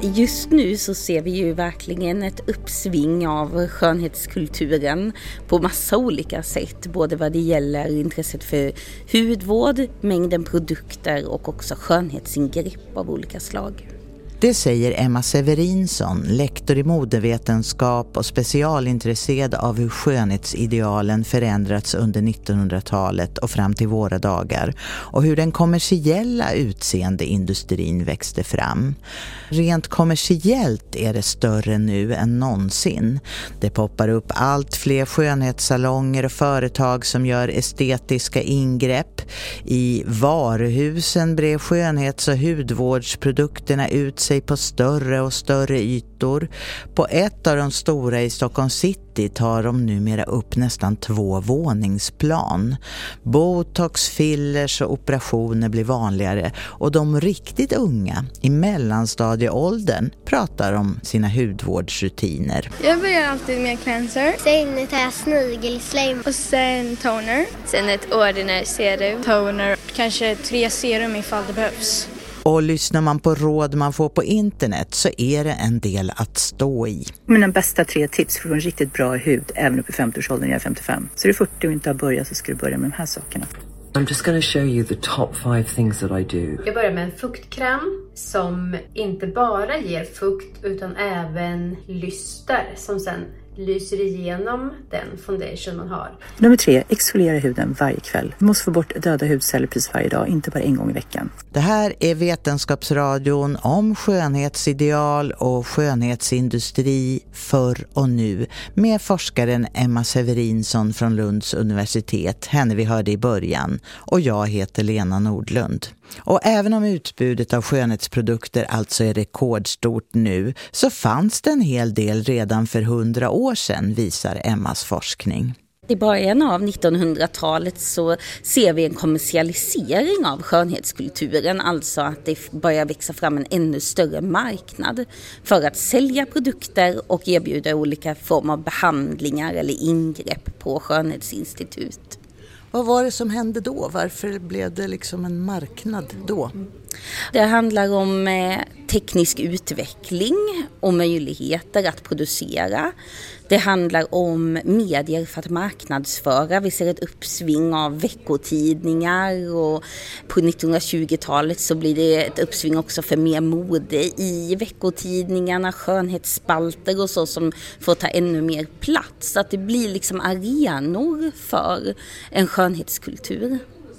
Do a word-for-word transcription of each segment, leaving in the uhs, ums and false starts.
Just nu så ser vi ju verkligen ett uppsving av skönhetskulturen på massa olika sätt. Både vad det gäller intresset för hudvård, mängden produkter och också skönhetsingrepp av olika slag. Det säger Emma Severinsson, lektor i modevetenskap och specialintresserad av hur skönhetsidealen förändrats under nittonhundratalet och fram till våra dagar och hur den kommersiella utseendeindustrin växte fram. Rent kommersiellt är det större nu än någonsin. Det poppar upp allt fler skönhetssalonger och företag som gör estetiska ingrepp. I varuhusen brer skönhets- och hudvårdsprodukterna ut sig på större och större ytor. På ett av de stora i Stockholm city tar de numera upp nästan två våningsplan. Botox, fillers och operationer blir vanligare och de riktigt unga i mellanstadieåldern pratar om sina hudvårdsrutiner. Jag börjar alltid med cleanser. Sen tar jag snigelslim. Och sen toner. Sen ett ordinary serum. Toner. Kanske tre serum ifall det behövs. Och lyssnar man på råd man får på internet så är det en del att stå i. Mina bästa tre tips för en riktigt bra hud även upp i femtioårsåldern, jag är femtiofem. Så är du fyrtio och inte har börjat så ska du börja med de här sakerna. I'm just going to show you the top five things that I do. Jag börjar med en fuktkräm som inte bara ger fukt utan även lyster som sen lyser igenom den foundation man har. Nummer tre, exfoliera huden varje kväll. Du måste få bort döda hudceller precis varje dag, inte bara en gång i veckan. Det här är Vetenskapsradion om skönhetsideal och skönhetsindustri förr och nu med forskaren Emma Severinsson från Lunds universitet, henne vi hörde i början, och jag heter Lena Nordlund. Och även om utbudet av skönhetsprodukter alltså är rekordstort nu så fanns det en hel del redan för hundra år sedan, visar Emmas forskning. I början av nittonhundratalet så ser vi en kommersialisering av skönhetskulturen, alltså att det börjar växa fram en ännu större marknad för att sälja produkter och erbjuda olika former av behandlingar eller ingrepp på skönhetsinstitut. Vad var det som hände då? Varför blev det liksom en marknad då? Det handlar om eh, teknisk utveckling och möjligheter att producera. Det handlar om medier för att marknadsföra. Vi ser ett uppsving av veckotidningar och på nittonhundratjugotalet så blir det ett uppsving också för mer mode i veckotidningarna, skönhetsspalter och så som får ta ännu mer plats. Så att det blir liksom arenor för en skönhetskultur.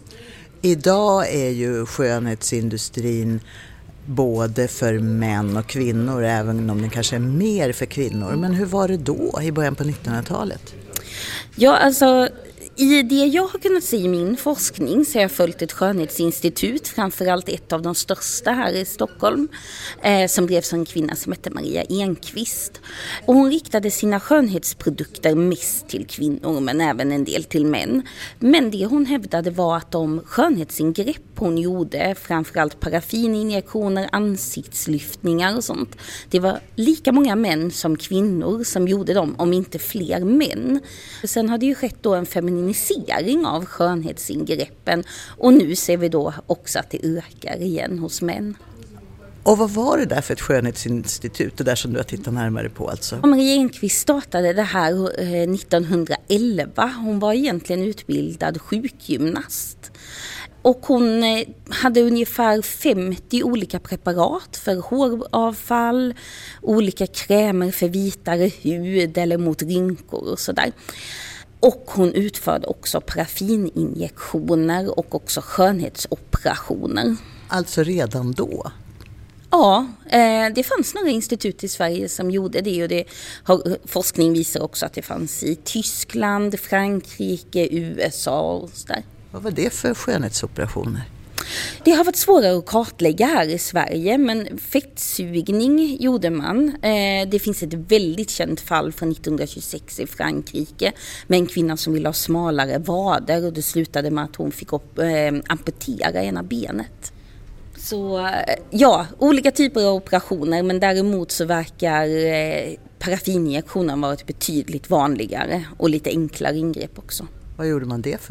Idag är ju skönhetsindustrin både för män och kvinnor, även om den kanske är mer för kvinnor. Men hur var det då i början på nittonhundratalet? Ja, alltså i det jag har kunnat se i min forskning så har jag följt ett skönhetsinstitut, framförallt ett av de största här i Stockholm, eh, som drevs av en kvinna som hette Maria Enqvist. Och hon riktade sina skönhetsprodukter mest till kvinnor men även en del till män. Men det hon hävdade var att de skönhetsingrepp hon gjorde, framförallt paraffininjektioner, ansiktslyftningar och sånt, det var lika många män som kvinnor som gjorde dem, om inte fler män. Sen har det ju skett då en feminisering av skönhetsingreppen och nu ser vi då också att det ökar igen hos män. Och vad var det där för ett skönhetsinstitut, det där som du har tittat närmare på alltså? Maria Enqvist startade det här nittonhundraelva. Hon var egentligen utbildad sjukgymnast. Och hon hade ungefär femtio olika preparat för håravfall, olika krämer för vitare hud eller mot rynkor och sådär. Och hon utförde också paraffininjektioner och också skönhetsoperationer. Alltså redan då? Ja, det fanns några institut i Sverige som gjorde det och det har, forskning visar också att det fanns i Tyskland, Frankrike, U S A och sådär. Vad var det för skönhetsoperationer? Det har varit svårare att kartlägga här i Sverige, men fettsugning gjorde man. Det finns ett väldigt känt fall från nittonhundratjugosex i Frankrike med en kvinna som ville ha smalare vader och det slutade med att hon fick upp, äh, amputera ena benet. Så ja, olika typer av operationer, men däremot så verkar eh, paraffininjektionen varit betydligt vanligare och lite enklare ingrepp också. Vad gjorde man det för?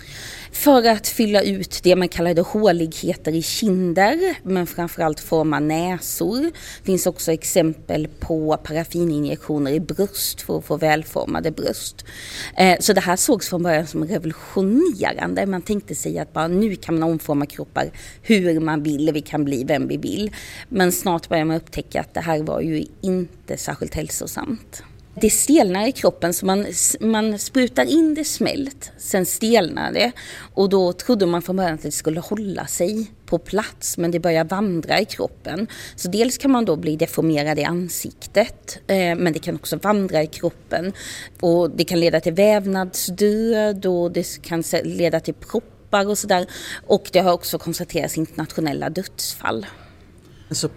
För att fylla ut det man kallade håligheter i kinder, men framförallt forma näsor. Det finns också exempel på paraffininjektioner i bröst för att få välformade bröst. Så det här sågs från början som revolutionerande. Man tänkte sig att bara nu kan man omforma kroppar hur man vill, vi kan bli vem vi vill. Men snart börjar man upptäcka att det här var ju inte särskilt hälsosamt. Det stelnar i kroppen, så man, man sprutar in det smält, sen stelnar det. Och då trodde man från början att det skulle hålla sig på plats, men det börjar vandra i kroppen. Så dels kan man då bli deformerad i ansiktet, eh, men det kan också vandra i kroppen. Och det kan leda till vävnadsdöd och det kan leda till proppar och sådär. Och det har också konstaterats internationella dödsfall. Så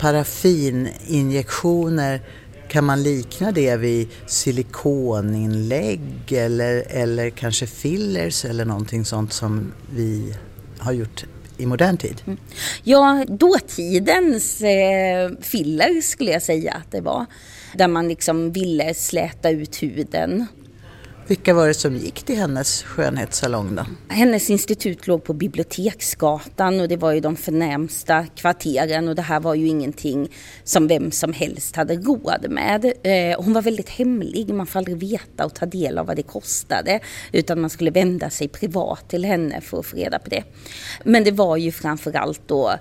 paraffininjektioner, kan man likna det vid silikoninlägg eller, eller kanske fillers eller någonting sånt som vi har gjort i modern tid? Mm. Ja, dåtidens eh, filler skulle jag säga att det var. Där man liksom ville släta ut huden. Vilka var det som gick till hennes skönhetssalong då? Hennes institut låg på Biblioteksgatan och det var ju de förnämsta kvarteren och det här var ju ingenting som vem som helst hade råd med. Hon var väldigt hemlig, man får aldrig veta och ta del av vad det kostade, utan man skulle vända sig privat till henne för att få reda på det. Men det var ju framförallt då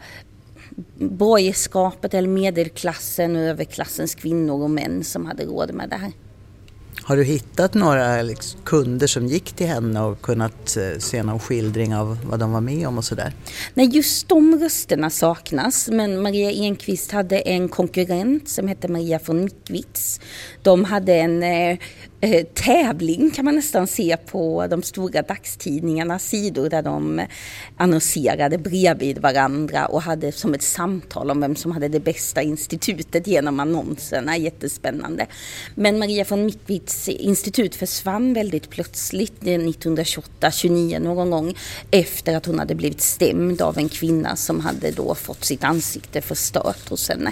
borgerskapet eller medelklassen och överklassens kvinnor och män som hade råd med det här. Har du hittat några liksom, kunder som gick till henne och kunnat eh, se någon skildring av vad de var med om och sådär? Nej, just de rösterna saknas, men Maria Enquist hade en konkurrent som hette Maria von Mickwitz. De hade en eh, eh, tävling kan man nästan se på de stora dagstidningarnas sidor där de annonserade bredvid varandra och hade som ett samtal om vem som hade det bästa institutet genom annonserna. Jättespännande. Men Maria von Mickwitz institut försvann väldigt plötsligt nittonhundratjugoåtta tjugonio någon gång efter att hon hade blivit stämd av en kvinna som hade då fått sitt ansikte förstört hos henne.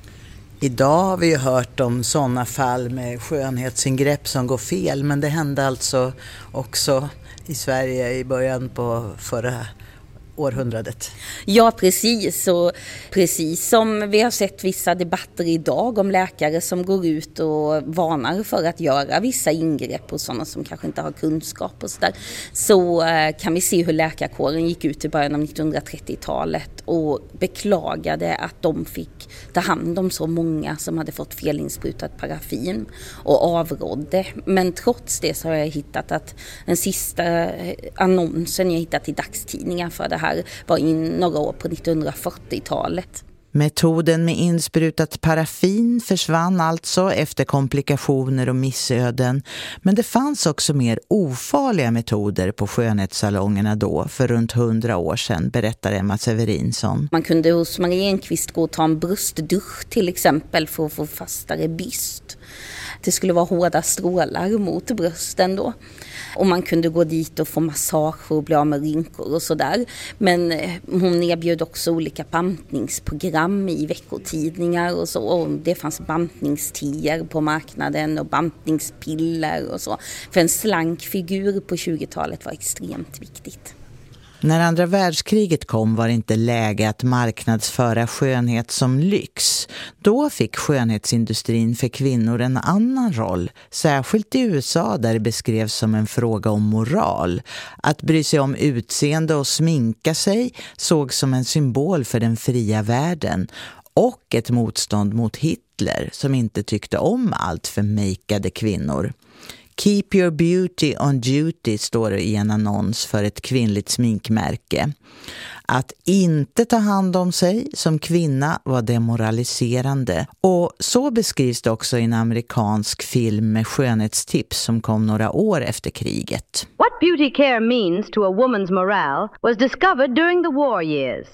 Idag har vi ju hört om sådana fall med skönhetsingrepp som går fel, men det hände alltså också i Sverige i början på förra århundradet. Ja, precis. Och precis som vi har sett vissa debatter idag om läkare som går ut och varnar för att göra vissa ingrepp och sådana som kanske inte har kunskap och sådär, så kan vi se hur läkarkåren gick ut i början av nittonhundratrettiotalet och beklagade att de fick ta hand om så många som hade fått felinsprutat paraffin och avrådde. Men trots det så har jag hittat att den sista annonsen jag hittat i dagstidningar för det här var in några år på nittonhundrafyrtiotalet. Metoden med insprutat paraffin försvann alltså efter komplikationer och missöden, men det fanns också mer ofarliga metoder på skönhetssalongerna då för runt hundra år sedan, berättar Emma Severinsson. Man kunde hos Maria Enquist gå och ta en bröstdusch till exempel för att få fastare byst. Det skulle vara hårda strålar mot brösten då. Och man kunde gå dit och få massage och bli av med rynkor och sådär. Men hon erbjöd också olika bantningsprogram i veckotidningar och så. Och det fanns bantningstier på marknaden och bantningspiller och så. För en slank figur på tjugotalet var extremt viktigt. När andra världskriget kom var det inte läge att marknadsföra skönhet som lyx. Då fick skönhetsindustrin för kvinnor en annan roll, särskilt i U S A där det beskrevs som en fråga om moral. Att bry sig om utseende och sminka sig sågs som en symbol för den fria världen och ett motstånd mot Hitler som inte tyckte om allt för makeade kvinnor. Keep your beauty on duty står det i en annons för ett kvinnligt sminkmärke. Att inte ta hand om sig som kvinna var demoraliserande. Och så beskrivs det också i en amerikansk film med skönhetstips som kom några år efter kriget. What beauty care means to a woman's morale was discovered during the war years.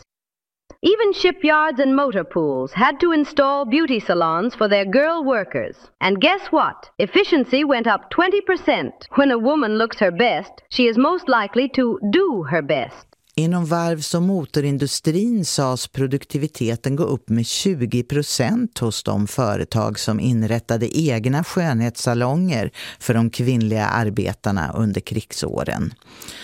Even shipyards and motor pools had to install beauty salons for their girl workers. And guess what? Efficiency went up twenty percent. When a woman looks her best, she is most likely to do her best. Inom varvs- och motorindustrin sades produktiviteten gå upp med tjugo procent hos de företag som inrättade egna skönhetssalonger för de kvinnliga arbetarna under krigsåren.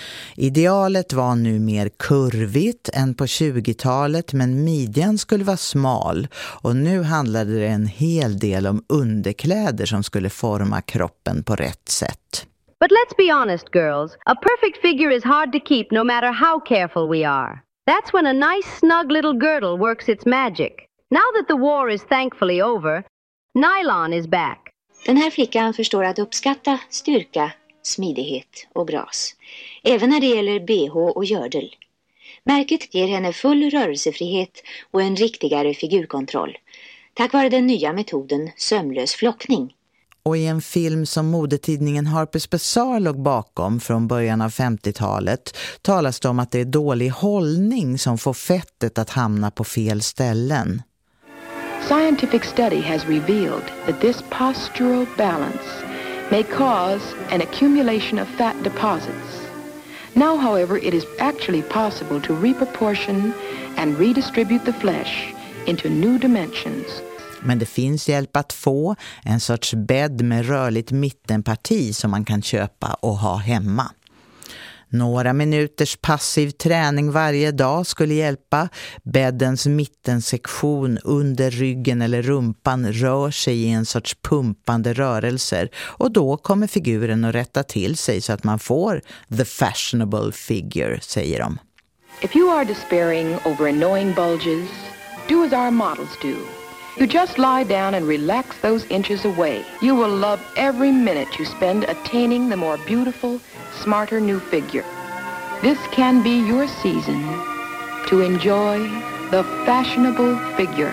Idealet var nu mer kurvigt än på tjugotalet, men midjan skulle vara smal och nu handlade det en hel del om underkläder som skulle forma kroppen på rätt sätt. But let's be honest, girls. A perfect figure is hard to keep no matter how careful we are. That's when a nice, snug little girdle works its magic. Now that the war is thankfully over, nylon is back. Den här flickan förstår att uppskatta styrka, smidighet och bras. Även när det gäller B H och gördel. Märket ger henne full rörelsefrihet och en riktigare figurkontroll. Tack vare den nya metoden sömlös flockning. Och i en film som modetidningen Harper's Bazaar låg bakom från början av femtiotalet talas det om att det är dålig hållning som får fettet att hamna på fel ställen. Scientific study has revealed that this postural balance may cause an accumulation of fat deposits. Now, however, it is actually possible to reproportion and redistribute the flesh into new dimensions. Men det finns hjälp att få, en sorts bädd med rörligt mittenparti som man kan köpa och ha hemma. Några minuters passiv träning varje dag skulle hjälpa. Bäddens mittensektion under ryggen eller rumpan rör sig i en sorts pumpande rörelser och då kommer figuren att rätta till sig så att man får the fashionable figure, säger de. If you are despairing over annoying bulges, do as our models do. You just lie down and relax those inches away. You will love every minute you spend attaining the more beautiful, smarter new figure. This can be your season to enjoy the fashionable figure.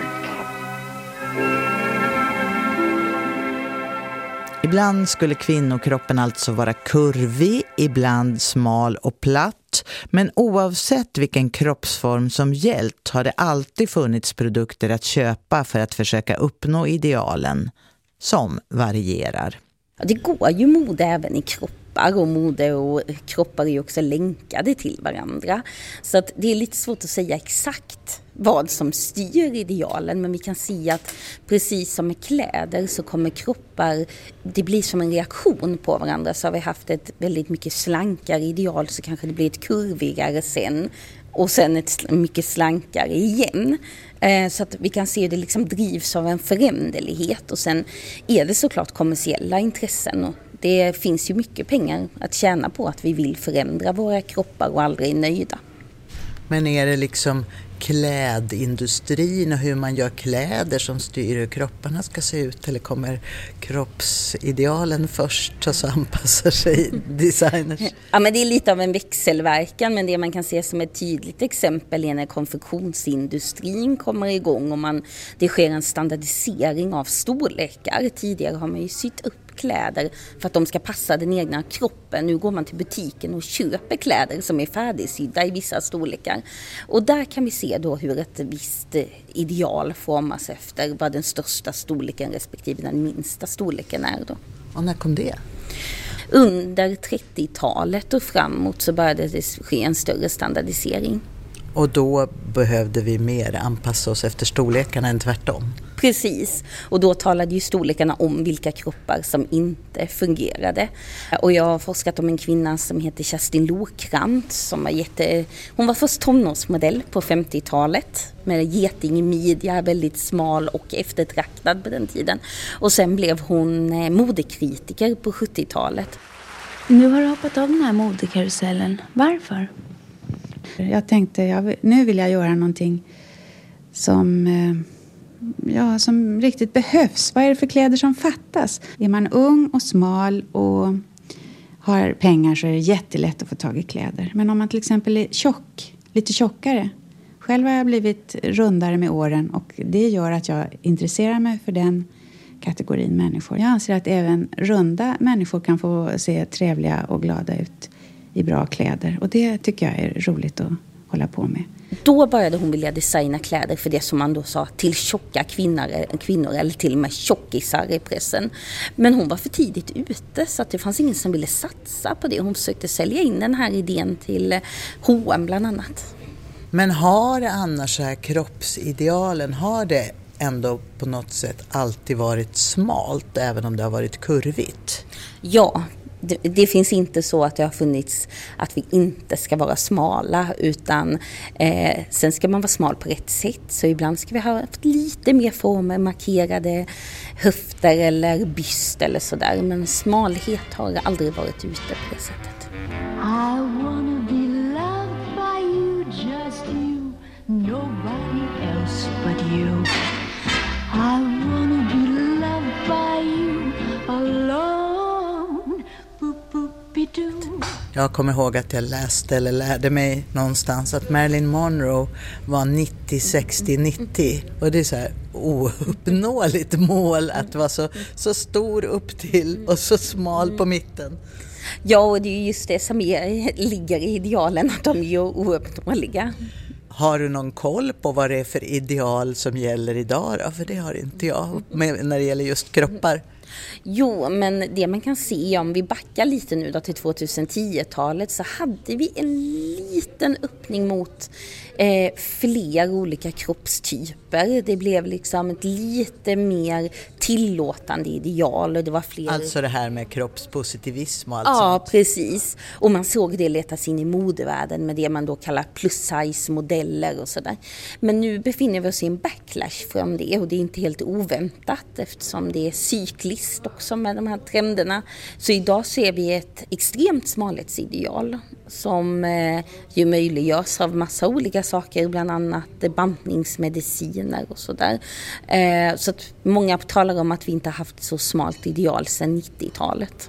Ibland skulle kvinnokroppen alltså vara kurvig, ibland smal och platt. Men oavsett vilken kroppsform som gällt har det alltid funnits produkter att köpa för att försöka uppnå idealen, som varierar. Ja, det går ju mode även i kroppar och mode och kroppar är ju också länkade till varandra. Så att det är lite svårt att säga exakt vad som styr idealen, men vi kan se att precis som med kläder så kommer kroppar, det blir som en reaktion på varandra. Så har vi haft ett väldigt mycket slankare ideal så kanske det blir ett kurvigare sen och sen ett mycket slankare igen. Så att vi kan se att det liksom drivs av en föränderlighet och sen är det såklart kommersiella intressen och det finns ju mycket pengar att tjäna på att vi vill förändra våra kroppar och aldrig är nöjda. Men är det liksom klädindustrin och hur man gör kläder som styr hur kropparna ska se ut, eller kommer kroppsidealen först och så anpassar sig designers? Ja, men det är lite av en växelverkan, men det man kan se som ett tydligt exempel är när konfektionsindustrin kommer igång och man, det sker en standardisering av storlekar. Tidigare har man ju sytt upp kläder för att de ska passa den egna kroppen. Nu går man till butiken och köper kläder som är färdigsydda i vissa storlekar. Och där kan vi se då hur ett visst ideal formas efter vad den största storleken respektive den minsta storleken är då. Och när kom det? Under trettiotalet och framåt så började det ske en större standardisering. Och då behövde vi mer anpassa oss efter storlekarna än tvärtom. Precis, och då talade ju storlekarna om vilka kroppar som inte fungerade. Och jag har forskat om en kvinna som heter Kerstin Lokrantz som var jätte... Hon var först tonårsmodell på femtiotalet med geting i midja, väldigt smal och eftertraktad på den tiden. Och sen blev hon modekritiker på sjuttiotalet. Nu har du hoppat av den här modekarusellen. Varför? Jag tänkte, jag, nu vill jag göra någonting som, ja, som riktigt behövs. Vad är det för kläder som fattas? Är man ung och smal och har pengar så är det jättelätt att få tag i kläder. Men om man till exempel är tjock, lite tjockare. Själv har jag blivit rundare med åren och det gör att jag intresserar mig för den kategorin människor. Jag anser att även runda människor kan få se trevliga och glada ut i bra kläder. Och det tycker jag är roligt att hålla på med. Då började hon vilja designa kläder för det som man då sa till tjocka kvinnor, kvinnor eller till och med tjockisar i pressen. Men hon var för tidigt ute så att det fanns ingen som ville satsa på det. Hon försökte sälja in den här idén till H och M bland annat. Men har det annars så här kroppsidealen, har det ändå på något sätt alltid varit smalt även om det har varit kurvigt? Ja, det, det finns inte så att det har funnits att vi inte ska vara smala, utan eh, sen ska man vara smal på rätt sätt. Så ibland ska vi ha haft lite mer former, markerade höfter eller byst eller sådär. Men smalhet har aldrig varit ute på det sättet. I wanna be loved by you, just you, nobody else but you. I wanna be loved by you alone. Boop, boop-be-doo. Jag kommer ihåg att jag läste eller lärde mig någonstans att Marilyn Monroe var nittio sextio nittio. Och det är så här ouppnåeligt mål att vara så, så stor upp till och så smal på mitten. Ja, och det är just det som är, ligger i idealen, att de är ouppnåeliga. Har du någon koll på vad det är för ideal som gäller idag då? För det har inte jag med, när det gäller just kroppar. Jo, men det man kan se, om vi backar lite nu då till tjugohundratio-talet, så hade vi en liten öppning mot eh, fler olika kroppstyper. Det blev liksom ett lite mer tillåtande ideal och det var fler... Alltså det här med kroppspositivism och allt ja, sånt. Ja, precis. Och man såg det letas in i modevärlden med det man då kallar plus-size-modeller och sådär. Men nu befinner vi oss i en backlash från det, och det är inte helt oväntat eftersom det är cykliskt också med de här trenderna. Så idag ser vi ett extremt smalhetsideal som eh, ju möjliggörs av massa olika saker, bland annat bantningsmediciner och sådär. Eh, så att många talar om att vi inte har haft så smalt ideal sedan nittiotalet.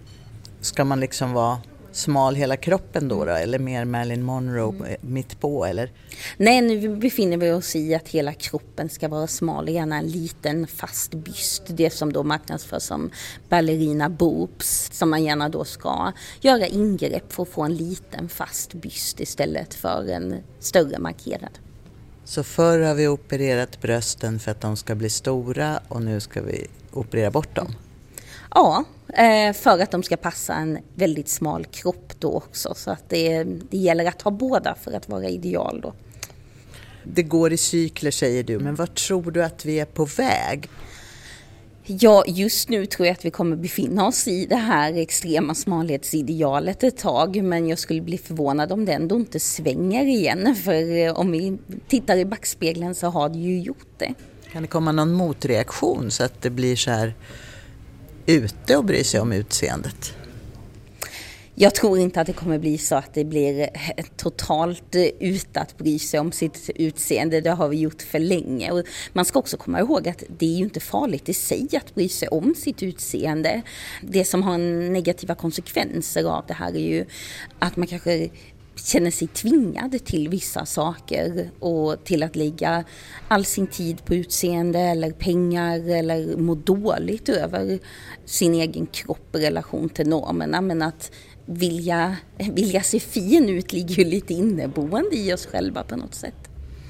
Ska man liksom vara smal hela kroppen då, då eller mer Marilyn Monroe mm. mitt på eller? Nej, nu befinner vi oss i att hela kroppen ska vara smal, gärna en liten fast byst. Det som då marknadsförs som ballerina boobs, som man gärna då ska göra ingrepp för att få en liten fast byst istället för en större markerad. Så förr har vi opererat brösten för att de ska bli stora och nu ska vi operera bort dem? Ja, för att de ska passa en väldigt smal kropp då också. Så att det, det gäller att ha båda för att vara ideal då. Det går i cykler säger du, men vad tror du att vi är på väg? Ja, just nu tror jag att vi kommer befinna oss i det här extrema smalhetsidealet ett tag. Men jag skulle bli förvånad om det ändå inte svänger igen. För om vi tittar i backspegeln så har det ju gjort det. Kan det komma någon motreaktion så att det blir så här ute och bry sig om utseendet? Jag tror inte att det kommer bli så att det blir totalt ute att bry sig om sitt utseende. Det har vi gjort för länge. Och man ska också komma ihåg att det är ju inte farligt i sig att bry sig om sitt utseende. Det som har negativa konsekvenser av det här är ju att man kanske känner sig tvingad till vissa saker och till att lägga all sin tid på utseende eller pengar eller må dåligt över sin egen kropp i relation till normerna. Men att vilja, vilja se fin ut ligger ju lite inneboende i oss själva på något sätt.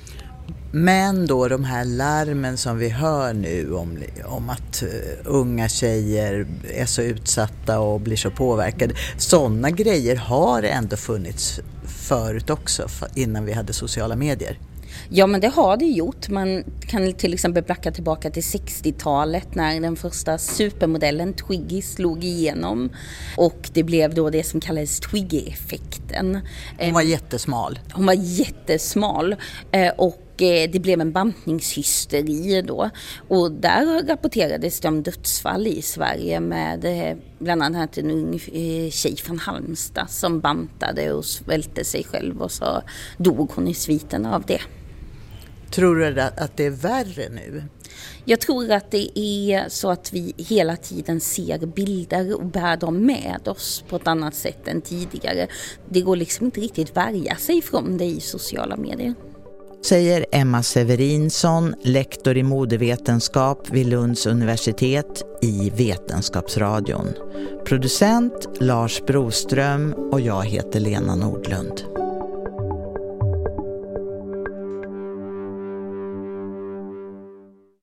Men då de här larmen som vi hör nu om, om att uh, unga tjejer är så utsatta och blir så påverkade. Sådana grejer har ändå funnits förut också för, innan vi hade sociala medier. Ja, men det har det gjort. Man kan till exempel backa tillbaka till sextiotalet när den första supermodellen Twiggy slog igenom. Och det blev då det som kallades Twiggy-effekten. Hon var jättesmal. Hon var jättesmal och det blev en bantningshysteri då. Och där rapporterades det om dödsfall i Sverige med bland annat en ung tjej från Halmstad som bantade och svälte sig själv och så dog hon i sviten av det. Tror du att det är värre nu? Jag tror att det är så att vi hela tiden ser bilder och bär dem med oss på ett annat sätt än tidigare. Det går liksom inte riktigt värja sig från det i sociala medier. Säger Emma Severinsson, lektor i modevetenskap vid Lunds universitet i Vetenskapsradion. Producent Lars Broström och jag heter Lena Nordlund.